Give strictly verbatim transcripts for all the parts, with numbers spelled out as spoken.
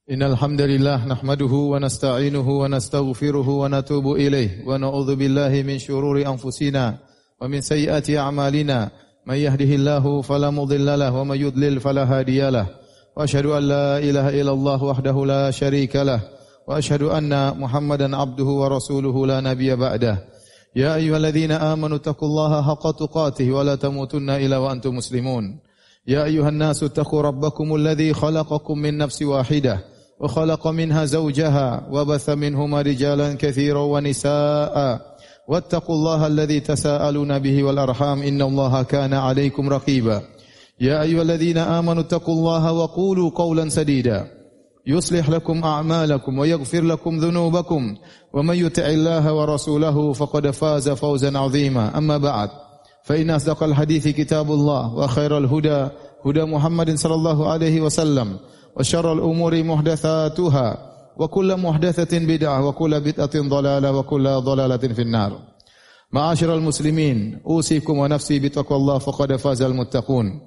Innal hamdalillah nahmaduhu wa nasta'inuhu wa nastaghfiruhu wa natubu ilayh wa na'udzu billahi min shururi anfusina wa min sayyiati a'malina may yahdihillahu fala mudilla lahu wa may yudlil fala hadiyalah wa asyhadu an la ilaha illallah wahdahu la syarika lah wa asyhadu anna Muhammadan abduhu wa rasuluhu la nabiyya ba'dah. Ya ayyuhalladzina amanu taqullaha haqqa tuqatih wa la tamutunna illa wa antum muslimun. Ya ayyuhan nasu taqu rabbakumul ladzi khalaqakum min nafsin wahidah wa khalaqa minha zawjaha wa batha minhuma rijalan katsiran wa nisaa'a wattaqullaha alladzi tasaaluna bihi wal arham innallaha kana 'alaykum raqiba. Ya ayyuhalladzina amanu taqullaha wa qulu qawlan sadida yuslih lakum a'malakum wa yaghfir lakum dhunubakum wa may yuti'illaha wa rasulahu faqad faza fawzan 'azima. Amma ba'd, fa inna asdaqal hadithi kitabullah wa khairal huda huda Muhammadin sallallahu alaihi wasallam wa syarrul umuri muhdatsatuha wa kullu muhdatsatin bid'ah wa kullu bid'atin dhalalah wa kullu dhalalatin finnar. Ma'asyiral muslimin, usikum wa nafsi bitaqwallah faqad fazal muttaqun.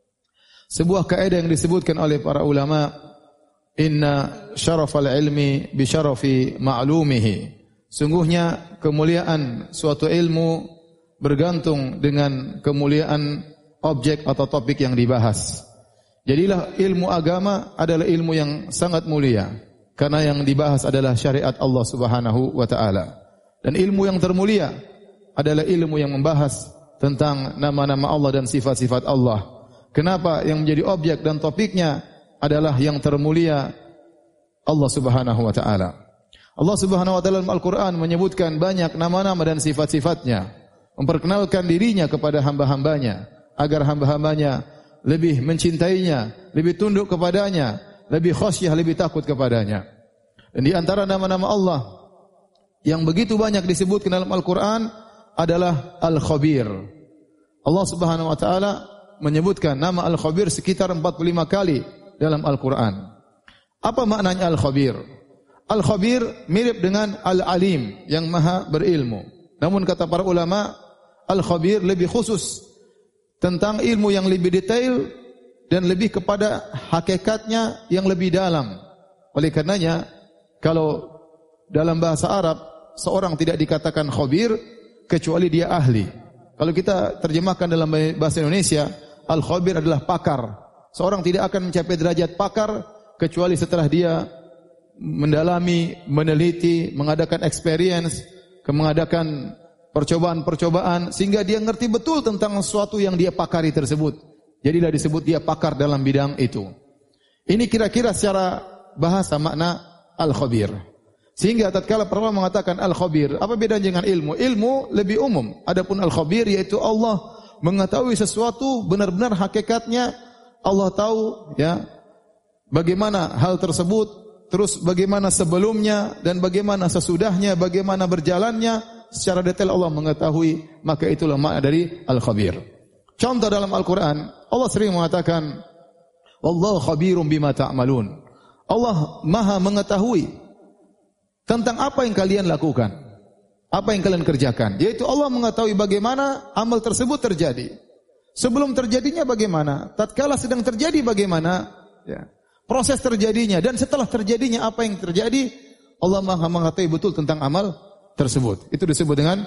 Sebuah kaidah yang disebutkan oleh para ulama, inna syarafal ilmi bi syarafi ma'lumihi. Sungguhnya kemuliaan suatu ilmu bergantung dengan kemuliaan objek atau topik yang dibahas. Jadilah ilmu agama adalah ilmu yang sangat mulia karena yang dibahas adalah syariat Allah Subhanahu wa taala. Dan ilmu yang termulia adalah ilmu yang membahas tentang nama-nama Allah dan sifat-sifat Allah. Kenapa yang menjadi objek dan topiknya adalah yang termulia Allah Subhanahu wa taala. Allah Subhanahu wa taala dalam Al-Qur'an menyebutkan banyak nama-nama dan sifat-sifatnya, memperkenalkan dirinya kepada hamba-hambanya agar hamba-hambanya lebih mencintainya, lebih tunduk kepadanya, lebih khasyah, lebih takut kepadanya. Dan di antara nama-nama Allah yang begitu banyak disebutkan dalam Al-Quran adalah Al-Khabir. Allah Subhanahu wa taala menyebutkan nama Al-Khabir sekitar empat puluh lima kali dalam Al-Quran. Apa maknanya Al-Khabir? Al-Khabir mirip dengan Al-Alim yang maha berilmu. Namun kata para ulama, Al-Khabir lebih khusus tentang ilmu yang lebih detail dan lebih kepada hakikatnya yang lebih dalam. Oleh karenanya, kalau dalam bahasa Arab seorang tidak dikatakan khabir kecuali dia ahli. Kalau kita terjemahkan dalam bahasa Indonesia, al-khabir adalah pakar. Seorang tidak akan mencapai derajat pakar kecuali setelah dia mendalami, meneliti, mengadakan experience, mengadakan percobaan-percobaan sehingga dia ngerti betul tentang sesuatu yang dia pakari tersebut. Jadilah disebut dia pakar dalam bidang itu. Ini kira-kira secara bahasa makna al-khabir. Sehingga tatkala para ulama mengatakan al-khabir, apa bedanya dengan ilmu? Ilmu lebih umum. Adapun al-khabir yaitu Allah mengetahui sesuatu benar-benar hakikatnya. Allah tahu ya bagaimana hal tersebut, terus bagaimana sebelumnya dan bagaimana sesudahnya, bagaimana berjalannya. Secara detail Allah mengetahui, maka itulah makna dari Al-Khabir. Contoh dalam Al-Quran, Allah sering mengatakan, Wallahu khabirum bima ta'malun. Allah maha mengetahui tentang apa yang kalian lakukan, apa yang kalian kerjakan. Yaitu Allah mengetahui bagaimana amal tersebut terjadi. Sebelum terjadinya bagaimana, tatkala sedang terjadi bagaimana, ya, proses terjadinya, dan setelah terjadinya apa yang terjadi, Allah maha mengetahui betul tentang amal tersebut. Itu disebut dengan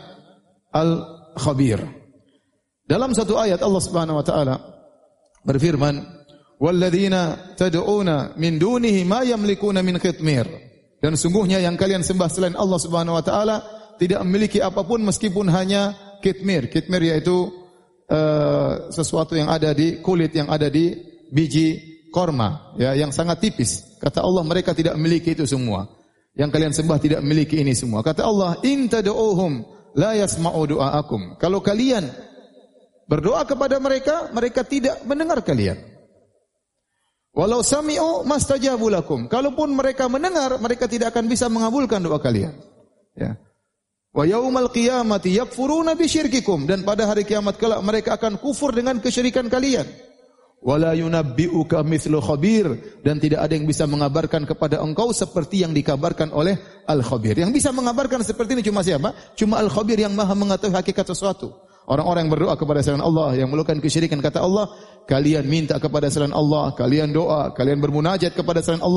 Al-Khabir. Dalam satu ayat Allah Subhanahu wa taala berfirman, "Walladzina tad'una min dunihi ma yamlikuna min khitmir." Dan sungguhnya yang kalian sembah selain Allah Subhanahu wa taala tidak memiliki apapun meskipun hanya khitmir. Khitmir yaitu uh, sesuatu yang ada di kulit, yang ada di biji korma, ya, yang sangat tipis. Kata Allah, mereka tidak memiliki itu semua. Yang kalian sembah tidak memiliki ini semua. Kata Allah, in tad'uuhum la yasma'u du'aakum. Kalau kalian berdoa kepada mereka, mereka tidak mendengar kalian. Walau sami'u mastajabu lakum. Kalaupun mereka mendengar, mereka tidak akan bisa mengabulkan doa kalian. Ya. Wa yaumal qiyamati yakfuruna bi syirkikum. Dan pada hari kiamat kelak mereka akan kufur dengan kesyirikan kalian. Wala yunabbi'uka mithlu khabir, dan tidak ada yang bisa mengabarkan kepada engkau seperti yang dikabarkan oleh Al-Khabir. Yang bisa mengabarkan seperti ini cuma siapa? Cuma Al-Khabir yang maha mengetahui hakikat sesuatu. Orang-orang yang berdoa kepada selain Allah, yang melakukan kesyirikan, kata Allah, kalian minta kepada selain Allah, kalian doa, kalian bermunajat kepada selain Allah,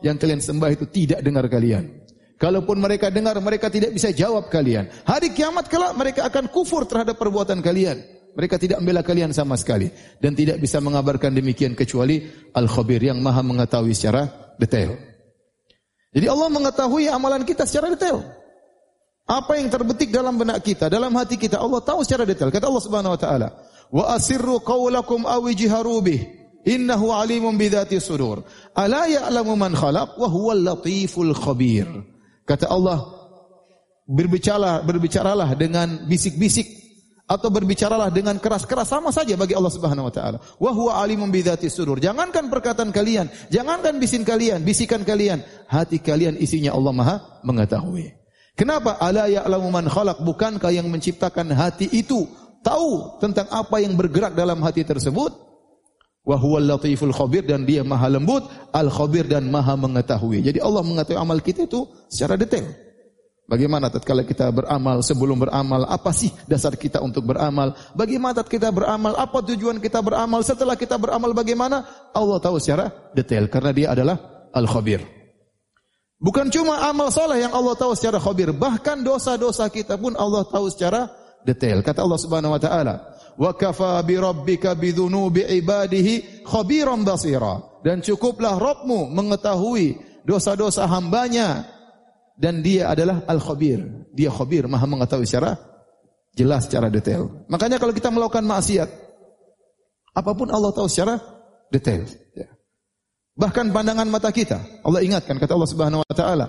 yang kalian sembah itu tidak dengar kalian. Kalaupun mereka dengar, mereka tidak bisa jawab kalian. Hari kiamat kelak mereka akan kufur terhadap perbuatan kalian. Mereka tidak membela kalian sama sekali. Dan tidak bisa mengabarkan demikian kecuali Al-Khabir yang maha mengetahui secara detail. Jadi Allah mengetahui amalan kita secara detail. Apa yang terbetik dalam benak kita, dalam hati kita, Allah tahu secara detail. Kata Allah Subhanahu wa taala, "Wa asirru qawlakum aw ijharu bih, innahu alimun bidzati sudur. Ala ya'lamu man khalaq wa huwal latiful khabir." Kata Allah, berbicaralah, berbicaralah dengan bisik-bisik atau berbicaralah dengan keras-keras, sama saja bagi Allah Subhanahu wa taala. Wa huwa alimun bidzati sudur. Jangankan perkataan kalian, jangankan bisikan kalian, bisikan kalian, hati kalian isinya Allah Maha mengetahui. Kenapa? Ala ya'lamu man khalaq, bukankah yang menciptakan hati itu tahu tentang apa yang bergerak dalam hati tersebut? Wa huwal latiful khabir, dan dia Maha lembut, al-khabir, dan Maha mengetahui. Jadi Allah mengetahui amal kita itu secara detail. Bagaimana tatkala kita beramal, sebelum beramal, apa sih dasar kita untuk beramal? Bagaimana tatkala kita beramal, apa tujuan kita beramal? Setelah kita beramal bagaimana? Allah tahu secara detail karena dia adalah Al-Khabir. Bukan cuma amal soleh yang Allah tahu secara khabir, bahkan dosa-dosa kita pun Allah tahu secara detail. Kata Allah Subhanahu wa taala, "Wa kafa bi rabbika bi dzunubi ibadihi khabiran basira." Dan cukuplah Rabbmu mengetahui dosa-dosa hambanya, dan dia adalah Al-Khabir. Dia Khabir, Maha mengetahui secara jelas, secara detail. Makanya kalau kita melakukan maksiat, apapun Allah tahu secara detail. Ya. Bahkan pandangan mata kita, Allah ingatkan, kata Allah Subhanahu wa taala,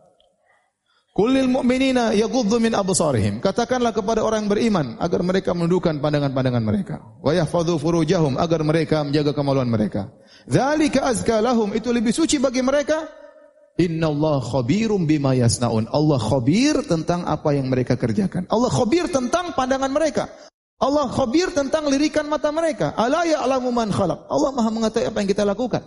"Qul lil mu'minina yaghuddu min absarihim." Katakanlah kepada orang beriman agar mereka menundukkan pandangan-pandangan mereka. Wa yahfadzu furujahum, agar mereka menjaga kemaluan mereka. Dzalika azka lahum, itu lebih suci bagi mereka. Innallaha khabirum bima yasnaun. Allah khabir tentang apa yang mereka kerjakan. Allah khabir tentang pandangan mereka. Allah khabir tentang lirikan mata mereka. Ala ya'lamu man khalaq. Allah Maha mengetahui apa yang kita lakukan.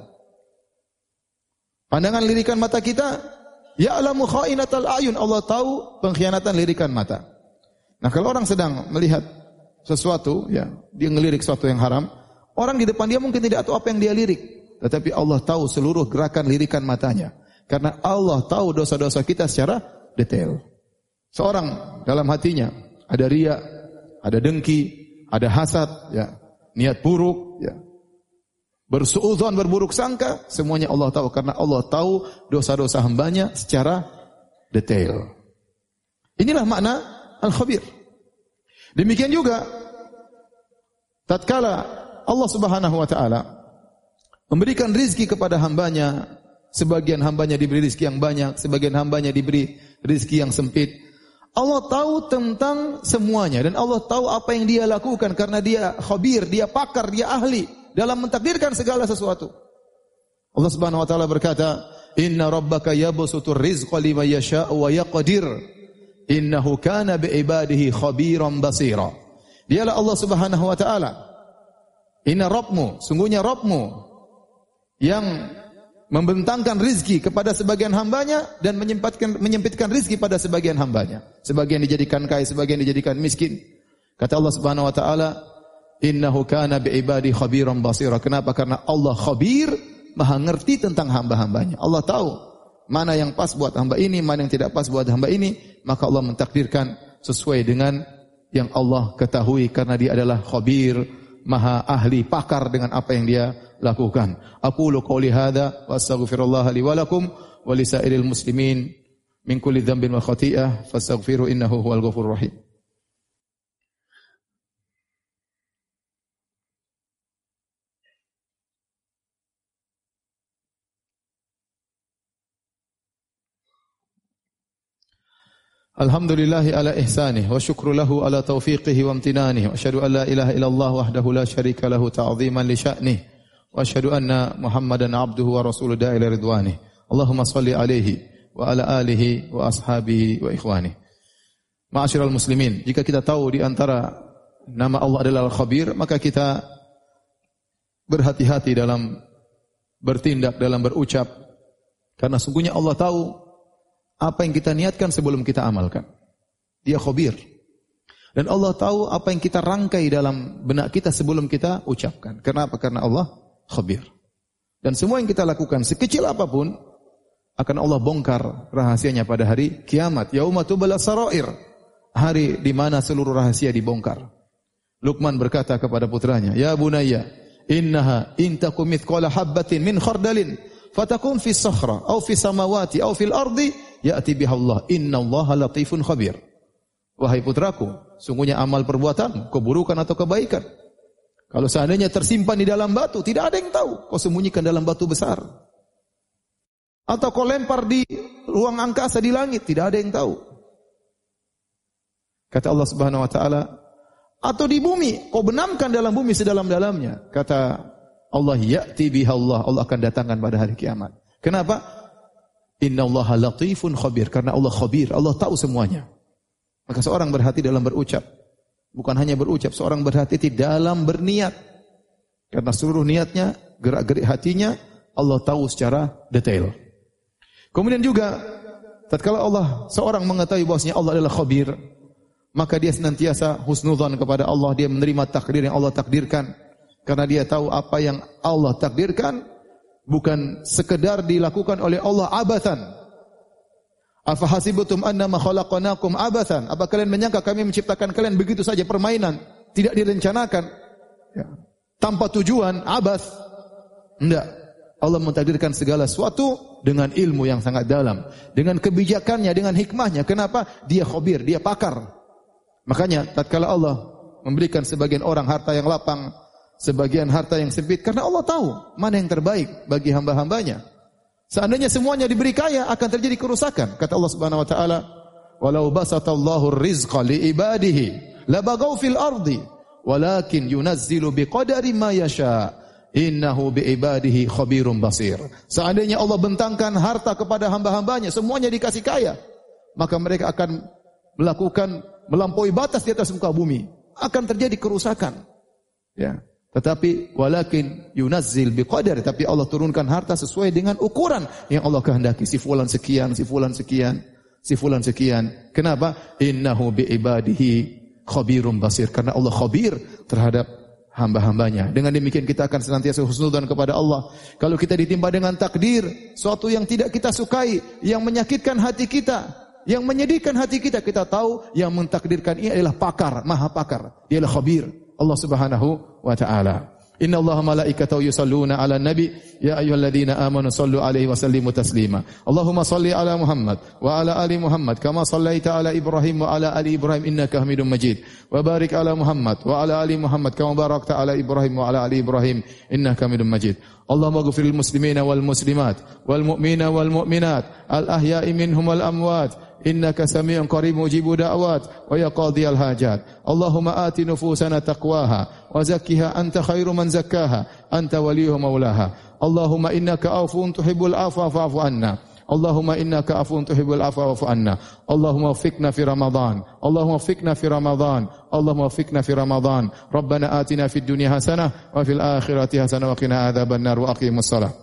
Pandangan lirikan mata kita, ya'lamu kha'inatal a'yun. Allah tahu pengkhianatan lirikan mata. Nah, kalau orang sedang melihat sesuatu, ya, dia ngelirik sesuatu yang haram, orang di depan dia mungkin tidak tahu apa yang dia lirik, tetapi Allah tahu seluruh gerakan lirikan matanya. Karena Allah tahu dosa-dosa kita secara detail. Seorang dalam hatinya ada riya, ada dengki, ada hasad, ya, niat buruk, ya, bersuudzon, berburuk sangka, semuanya Allah tahu. Karena Allah tahu dosa-dosa hambanya secara detail. Inilah makna Al-Khabir. Demikian juga tatkala Allah Subhanahu wa taala memberikan rizki kepada hambanya, sebagian hambanya diberi rizki yang banyak, sebagian hambanya diberi rizki yang sempit. Allah tahu tentang semuanya dan Allah tahu apa yang dia lakukan karena dia khabir, dia pakar, dia ahli dalam mentakdirkan segala sesuatu. Allah Subhanahu wa taala berkata, "Inna rabbaka yabsutur rizqa liman yasha'u wa yaqdir. Innahu kana bi'ibadihi khabiran basira." Dialah Allah Subhanahu wa taala. Inna Rabbmu, sungguhnya Rabbmu yang membentangkan rizki kepada sebagian hambanya dan menyempitkan, menyempitkan rizki pada sebagian hambanya. Sebagian dijadikan kaya, sebagian dijadikan miskin. Kata Allah Subhanahu wa taala, "Innahu kana bi'ibadi khabiran basira." Kenapa? Karena Allah khabir, Maha ngerti tentang hamba-hambanya. Allah tahu mana yang pas buat hamba ini, mana yang tidak pas buat hamba ini, maka Allah mentakdirkan sesuai dengan yang Allah ketahui karena Dia adalah khabir, Maha ahli, pakar dengan apa yang Dia lakukan. Aqulu qouli hadza wa astaghfirullah li wa lakum wa lisairil muslimin min kulli dhanbin wa khati'ah fastaghfiru innahu huwal ghafurur rahim. Alhamdulillahi ala ihsanih wa syukru lahu ala taufiqihi wa amtinanih wa asyhadu an la ilaha illallah wahdahu la syarika lahu ta'ziman li sya'nih wa asyhadu anna Muhammadan abduhu wa rasuluhu da'ila ridwanih. Allahumma salli alaihi wa ala alihi wa ashabihi wa ikhwanih. Ma'asyiral muslimin, jika kita tahu di antara nama Allah adalah Al-Khabir, maka kita berhati-hati dalam bertindak, dalam berucap, karena sungguhnya Allah tahu apa yang kita niatkan sebelum kita amalkan. Dia khabir. Dan Allah tahu apa yang kita rangkai dalam benak kita sebelum kita ucapkan. Kenapa? Karena Allah khabir. Dan semua yang kita lakukan, sekecil apapun, akan Allah bongkar rahasianya pada hari kiamat. Yauma tubla sarair. Hari di mana seluruh rahasia dibongkar. Luqman berkata kepada putranya, "Ya bunayya, innaha in takum mithqala habbatin min khardalin fatakun fis sakhra aw fis samawati aw fil ardi ya'ti biha Allah. Innallaha latifun khabir." Wahai putraku, sungguhnya amal perbuatan, keburukan atau kebaikan, kalau seandainya tersimpan di dalam batu, tidak ada yang tahu. Kau sembunyikan dalam batu besar. Atau kau lempar di ruang angkasa di langit, tidak ada yang tahu. Kata Allah Subhanahu wa taala, atau di bumi, kau benamkan dalam bumi sedalam-dalamnya. Kata Allah, ya'ti biha Allah, Allah akan datangkan pada hari kiamat. Kenapa? Innallaha latifun khabir, karena Allah khabir, Allah tahu semuanya. Maka seorang berhati dalam berucap, bukan hanya berucap, seorang berhati dalam berniat. Karena seluruh niatnya, gerak-gerik hatinya, Allah tahu secara detail. Kemudian juga, tatkala Allah seorang mengetahui bahwasanya Allah adalah khabir, maka dia senantiasa husnudzan kepada Allah, dia menerima takdir yang Allah takdirkan. Karena dia tahu apa yang Allah takdirkan bukan sekedar dilakukan oleh Allah abathan. Afa hasibutum annama khalaqnakum abathan? Apa kalian menyangka kami menciptakan kalian begitu saja permainan, tidak direncanakan, ya, tanpa tujuan, abath? Enggak. Allah mentakdirkan segala sesuatu dengan ilmu yang sangat dalam, dengan kebijakannya, dengan hikmahnya. Kenapa? Dia khabir, dia pakar. Makanya tatkala Allah memberikan sebagian orang harta yang lapang, sebagian harta yang sempit, karena Allah tahu mana yang terbaik bagi hamba-hambanya. Seandainya semuanya diberi kaya, akan terjadi kerusakan. Kata Allah Subhanahu wa taala, "Walau basatallahu ar-rizqa li ibadihi labaghaw fil ardi, walakin yunazzilu biqadari ma yasha. Innahu bi ibadihi khabirum basir." Seandainya Allah bentangkan harta kepada hamba-hambanya, semuanya dikasih kaya, maka mereka akan melakukan melampaui batas di atas muka bumi, akan terjadi kerusakan. Ya, tetapi walakin yunazzil biqadar, tapi Allah turunkan harta sesuai dengan ukuran yang Allah kehendaki. Si fulan sekian, si fulan sekian, si fulan sekian. Kenapa? Innahu bi ibadihi khabirum basir, karena Allah khabir terhadap hamba-hambanya. Dengan demikian kita akan senantiasa husnudzan kepada Allah. Kalau kita ditimpa dengan takdir, suatu yang tidak kita sukai, yang menyakitkan hati kita, yang menyedihkan hati kita, kita tahu yang mentakdirkan ini adalah pakar, maha pakar. Dia adalah khabir, Allah Subhanahu wa taala. Inna Allaha malaikatahu yusalluna 'alan nabi ya ayyuhalladzina amanu sallu 'alaihi wa sallimu taslima. Allahumma salli 'ala Muhammad wa 'ala ali Muhammad kama shallaita 'ala Ibrahim wa 'ala ali Ibrahim innaka Hamidum Majid. Wa barik 'ala Muhammad wa 'ala ali Muhammad kama barakta 'ala Ibrahim wa 'ala ali Ibrahim innaka Hamidum Majid. Allahumma ighfir lil muslimina wal muslimat wal mu'minina wal mu'minat al ahya'i minhum wal amwat. Innaka sami'un qarib mujibu da'wat wa ya qadhiyal hajat. Allahumma ati nufusana taqwaha wa zakkiha anta khairu man zakkaha anta waliyuha maulaha. Allahumma innaka afuwun tuhibbul afwa fa'fu anna. Allahumma innaka afuwun tuhibbul afwa fa'fu anna. Allahumma waffiqna fi Ramadan. Allahumma waffiqna fi Ramadan. Allahumma waffiqna fi Ramadan. Rabbana atina fid dunya hasanah wa fil akhirati hasanah wa qina adzabannar wa aqimus shalah.